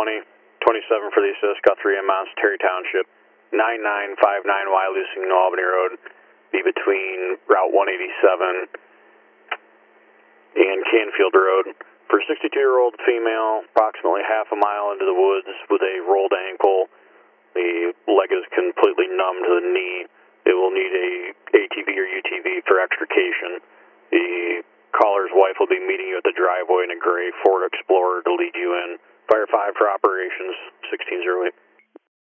27 for the assist, got 3 inbounds, Terry Township, 9959Y Lucing Albany Road, be between Route 187 and Canfield Road. For a 62-year-old female, approximately half a mile into the woods with a rolled ankle, the leg is completely numb to the knee. It will need a ATV or UTV for extrication. The caller's wife will be meeting you at the driveway in a gray Ford Explorer to lead you in. Fire 5 for operations, 1608.